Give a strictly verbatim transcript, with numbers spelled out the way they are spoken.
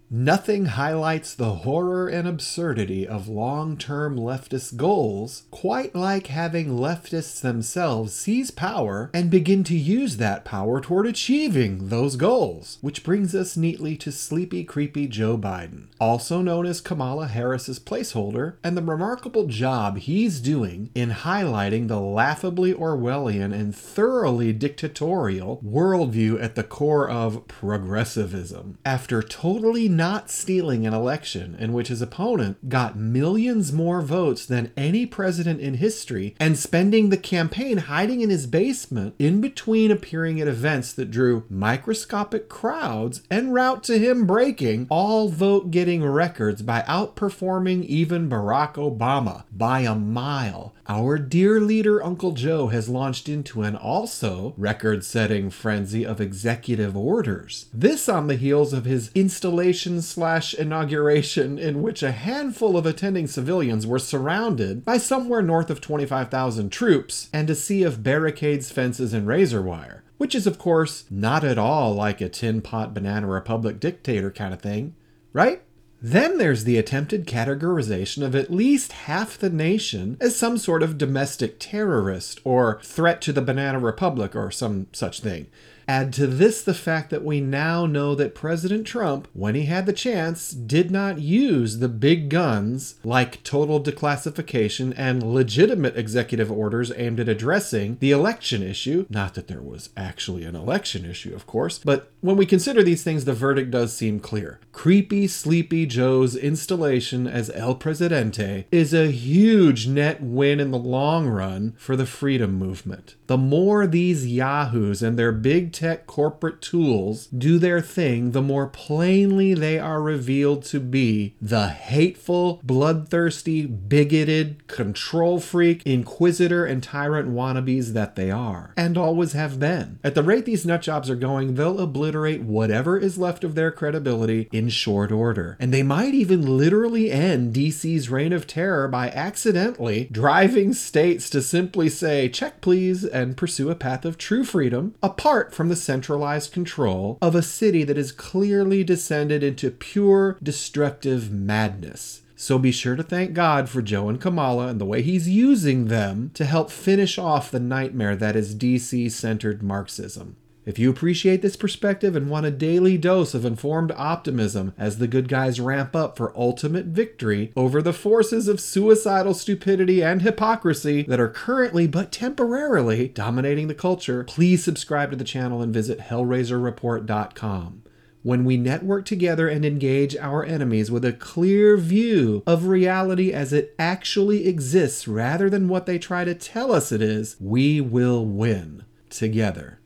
Nothing highlights the horror and absurdity of long-term leftist goals quite like having leftists themselves seize power and begin to use that power toward achieving those goals. Which brings us neatly to sleepy, creepy Joe Biden, also known as Kamala Harris's placeholder, and the remarkable job he's doing in highlighting the laughably Orwellian and thoroughly dictatorial worldview at the core of progressivism. After totally not stealing an election in which his opponent got millions more votes than any president in history and spending the campaign hiding in his basement in between appearing at events that drew microscopic crowds en route to him breaking all vote-getting records by outperforming even Barack Obama by a mile, our dear leader Uncle Joe has launched into an also record-setting frenzy of executive orders. This on the heels of his installation slash inauguration in which a handful of attending civilians were surrounded by somewhere north of twenty-five thousand troops and a sea of barricades, fences, and razor wire. Which is, of course, not at all like a tin pot banana republic dictator kind of thing, right? Then there's the attempted categorization of at least half the nation as some sort of domestic terrorist or threat to the banana republic or some such thing. Add to this the fact that we now know that President Trump, when he had the chance, did not use the big guns like total declassification and legitimate executive orders aimed at addressing the election issue. Not that there was actually an election issue, of course, but when we consider these things, the verdict does seem clear. Creepy, sleepy Joe's installation as El Presidente is a huge net win in the long run for the freedom movement. The more these yahoos and their big tech corporate tools do their thing, the more plainly they are revealed to be the hateful, bloodthirsty, bigoted, control freak, inquisitor, and tyrant wannabes that they are, and always have been. At the rate these nutjobs are going, they'll obliterate whatever is left of their credibility in short order. And they might even literally end D C's reign of terror by accidentally driving states to simply say, check please, and pursue a path of true freedom apart from the centralized control of a city that is clearly descended into pure destructive madness. So be sure to thank God for Joe and Kamala and the way he's using them to help finish off the nightmare that is D C-centered Marxism. If you appreciate this perspective and want a daily dose of informed optimism as the good guys ramp up for ultimate victory over the forces of suicidal stupidity and hypocrisy that are currently but temporarily dominating the culture, please subscribe to the channel and visit hellraiser report dot com. When we network together and engage our enemies with a clear view of reality as it actually exists rather than what they try to tell us it is, we will win together.